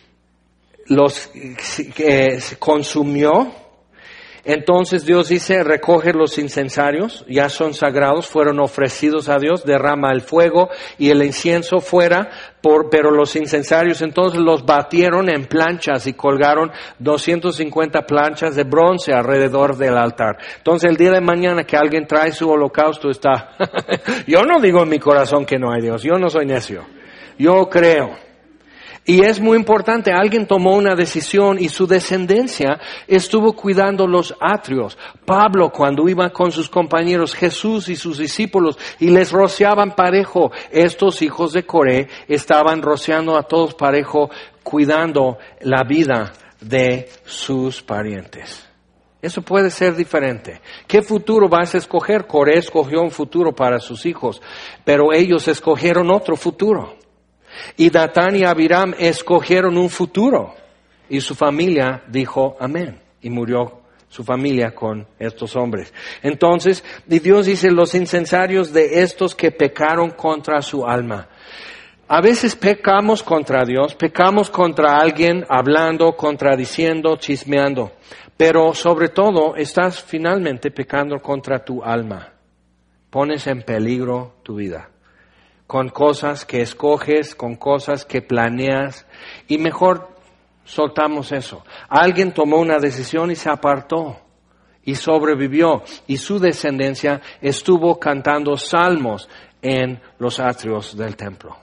los eh, consumió. Entonces Dios dice, recoge los incensarios, ya son sagrados, fueron ofrecidos a Dios, derrama el fuego y el incienso fuera, por, pero los incensarios entonces los batieron en planchas y colgaron doscientas cincuenta planchas de bronce alrededor del altar. Entonces el día de mañana que alguien trae su holocausto está, yo no digo en mi corazón que no hay Dios, yo no soy necio, yo creo. Y es muy importante, alguien tomó una decisión y su descendencia estuvo cuidando los atrios. Pablo, cuando iba con sus compañeros, Jesús y sus discípulos, y les rociaban parejo, estos hijos de Coré estaban rociando a todos parejo, cuidando la vida de sus parientes. Eso puede ser diferente. ¿Qué futuro vas a escoger? Coré escogió un futuro para sus hijos, pero ellos escogieron otro futuro. Y Datán y Abiram escogieron un futuro. Y su familia dijo amén. Y murió su familia con estos hombres. Entonces, y Dios dice, los incensarios de estos que pecaron contra su alma. A veces pecamos contra Dios, pecamos contra alguien, hablando, contradiciendo, chismeando. Pero sobre todo, estás finalmente pecando contra tu alma. Pones en peligro tu vida. Con cosas que escoges, con cosas que planeas, y mejor soltamos eso. Alguien tomó una decisión y se apartó, y sobrevivió, y su descendencia estuvo cantando salmos en los atrios del templo.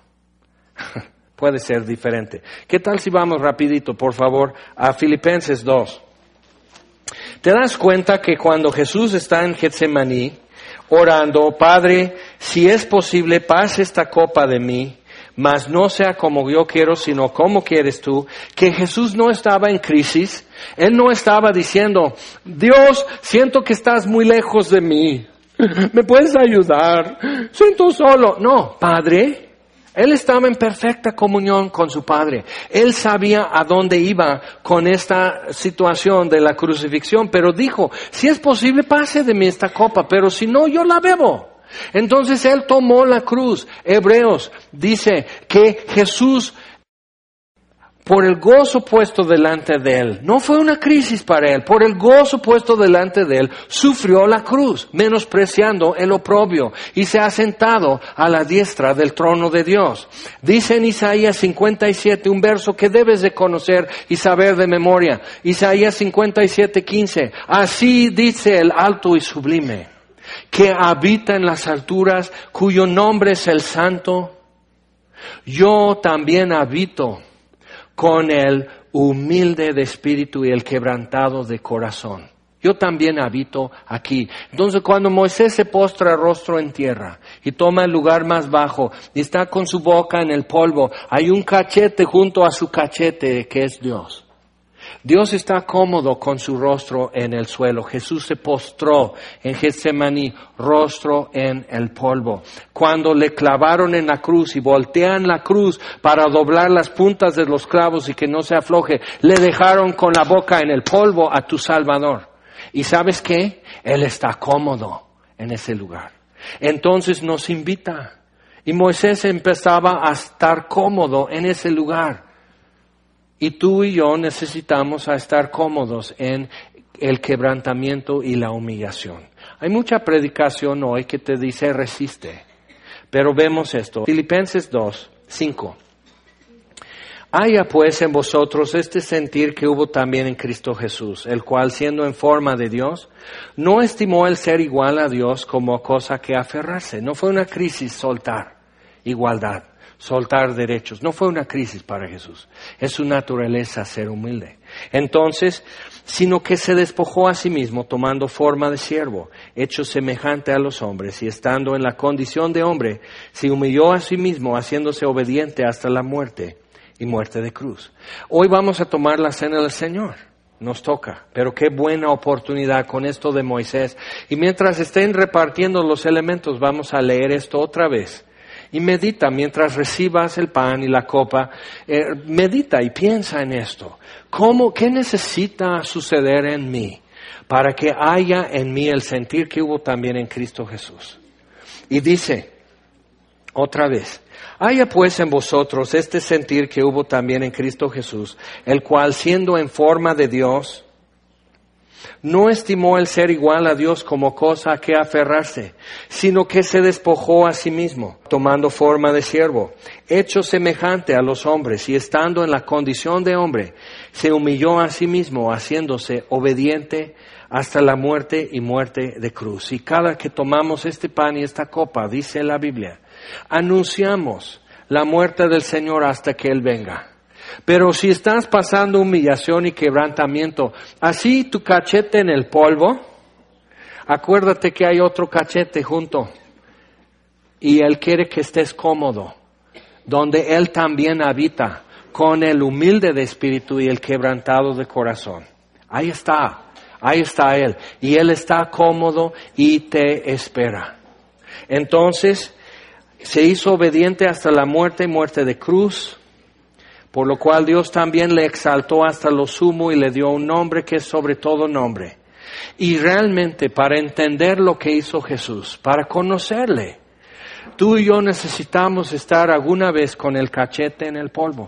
Puede ser diferente. ¿Qué tal si vamos rapidito, por favor, a Filipenses dos? ¿Te das cuenta que cuando Jesús está en Getsemaní, orando, Padre, si es posible, pase esta copa de mí, mas no sea como yo quiero, sino como quieres tú, que Jesús no estaba en crisis? Él no estaba diciendo, Dios, siento que estás muy lejos de mí, ¿me puedes ayudar? Siento solo. No, Padre, Él estaba en perfecta comunión con su Padre. Él sabía a dónde iba con esta situación de la crucifixión, pero dijo, si es posible, pase de mí esta copa, pero si no, yo la bebo. Entonces Él tomó la cruz. Hebreos dice que Jesús, por el gozo puesto delante de Él, no fue una crisis para Él, por el gozo puesto delante de Él, sufrió la cruz, menospreciando el oprobio, y se ha sentado a la diestra del trono de Dios. Dice en Isaías cincuenta y siete, un verso que debes de conocer y saber de memoria. Isaías cincuenta y siete, quince. Así dice el alto y sublime, que habita en las alturas, cuyo nombre es el Santo. Yo también habito con el humilde de espíritu y el quebrantado de corazón. Yo también habito aquí. Entonces cuando Moisés se postra rostro en tierra y toma el lugar más bajo y está con su boca en el polvo, hay un cachete junto a su cachete que es Dios. Dios está cómodo con su rostro en el suelo. Jesús se postró en Getsemaní, rostro en el polvo. Cuando le clavaron en la cruz y voltean la cruz para doblar las puntas de los clavos y que no se afloje, le dejaron con la boca en el polvo a tu Salvador. ¿Y sabes qué? Él está cómodo en ese lugar. Entonces nos invita. Y Moisés empezaba a estar cómodo en ese lugar. Y tú y yo necesitamos a estar cómodos en el quebrantamiento y la humillación. Hay mucha predicación hoy que te dice resiste. Pero vemos esto. Filipenses dos, cinco. Haya pues en vosotros este sentir que hubo también en Cristo Jesús, el cual siendo en forma de Dios, no estimó el ser igual a Dios como cosa que aferrarse. No fue una crisis soltar igualdad. Soltar derechos. No fue una crisis para Jesús. Es su naturaleza ser humilde. Entonces, sino que se despojó a sí mismo tomando forma de siervo, hecho semejante a los hombres, y estando en la condición de hombre, se humilló a sí mismo, haciéndose obediente hasta la muerte y muerte de cruz. Hoy vamos a tomar la cena del Señor. Nos toca, pero qué buena oportunidad con esto de Moisés. Y mientras estén repartiendo los elementos, vamos a leer esto otra vez. Y medita mientras recibas el pan y la copa, eh, medita y piensa en esto. ¿Cómo, qué necesita suceder en mí para que haya en mí el sentir que hubo también en Cristo Jesús? Y dice, otra vez, haya pues en vosotros este sentir que hubo también en Cristo Jesús, el cual siendo en forma de Dios, no estimó el ser igual a Dios como cosa a que aferrarse, sino que se despojó a sí mismo, tomando forma de siervo, hecho semejante a los hombres, y estando en la condición de hombre, se humilló a sí mismo, haciéndose obediente hasta la muerte y muerte de cruz. Y cada que tomamos este pan y esta copa, dice la Biblia, anunciamos la muerte del Señor hasta que Él venga. Pero si estás pasando humillación y quebrantamiento, así tu cachete en el polvo, acuérdate que hay otro cachete junto. Y Él quiere que estés cómodo, donde Él también habita, con el humilde de espíritu y el quebrantado de corazón. Ahí está, ahí está Él. Y Él está cómodo y te espera. Entonces, se hizo obediente hasta la muerte y muerte de cruz. Por lo cual Dios también le exaltó hasta lo sumo y le dio un nombre que es sobre todo nombre. Y realmente para entender lo que hizo Jesús, para conocerle, tú y yo necesitamos estar alguna vez con el cachete en el polvo.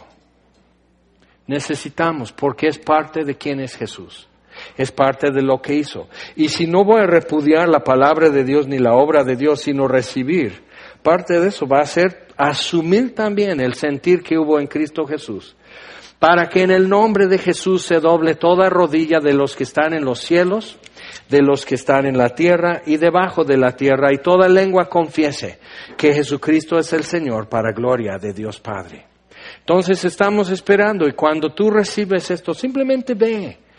Necesitamos, porque es parte de quién es Jesús. Es parte de lo que hizo. Y si no voy a repudiar la palabra de Dios ni la obra de Dios, sino recibir, parte de eso va a ser asumir también el sentir que hubo en Cristo Jesús, para que en el nombre de Jesús se doble toda rodilla de los que están en los cielos, de los que están en la tierra y debajo de la tierra, y toda lengua confiese que Jesucristo es el Señor, para gloria de Dios Padre. Entonces estamos esperando, y cuando tú recibes esto, simplemente ve,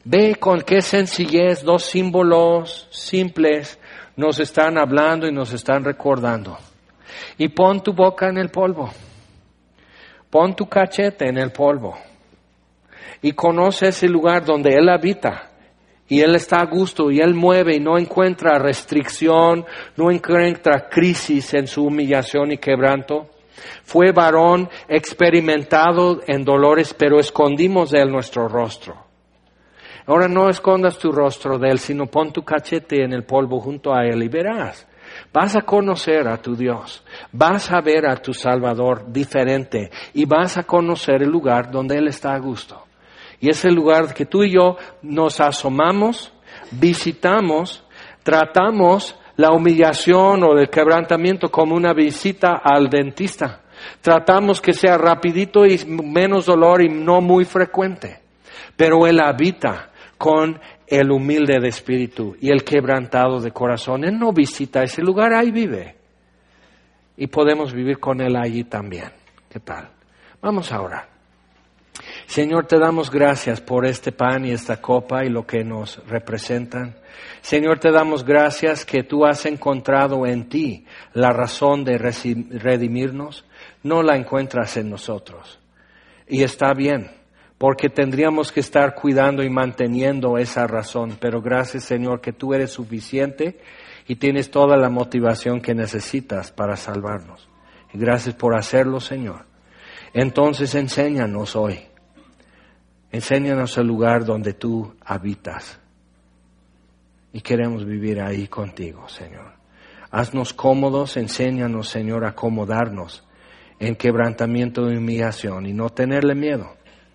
Ve con qué sencillez dos símbolos simples nos están hablando y nos están recordando. Y pon tu boca en el polvo. Pon tu cachete en el polvo. Y conoce ese lugar donde Él habita. Y Él está a gusto y Él mueve y no encuentra restricción, no encuentra crisis en su humillación y quebranto. Fue varón experimentado en dolores, pero escondimos de Él nuestro rostro. Ahora no escondas tu rostro de Él, sino pon tu cachete en el polvo junto a Él y verás. Vas a conocer a tu Dios, vas a ver a tu Salvador diferente y vas a conocer el lugar donde Él está a gusto. Y es el lugar que tú y yo nos asomamos, visitamos, tratamos la humillación o el quebrantamiento como una visita al dentista. Tratamos que sea rapidito y menos dolor y no muy frecuente. Pero Él habita con el humilde de espíritu y el quebrantado de corazón. Él no visita ese lugar, ahí vive. Y podemos vivir con Él allí también. ¿Qué tal? Vamos a orar. Señor, te damos gracias por este pan y esta copa y lo que nos representan. Señor, te damos gracias que tú has encontrado en ti la razón de redimirnos. No la encuentras en nosotros. Y está bien, porque tendríamos que estar cuidando y manteniendo esa razón. Pero gracias, Señor, que tú eres suficiente y tienes toda la motivación que necesitas para salvarnos. Y gracias por hacerlo, Señor. Entonces enséñanos hoy. Enséñanos el lugar donde tú habitas. Y queremos vivir ahí contigo, Señor. Haznos cómodos, enséñanos, Señor, a acomodarnos en quebrantamiento y humillación y no tenerle miedo.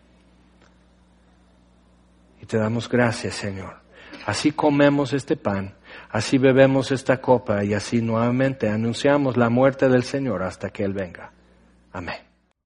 Y te damos gracias, Señor. Así comemos este pan, así bebemos esta copa y así nuevamente anunciamos la muerte del Señor hasta que Él venga. Amén.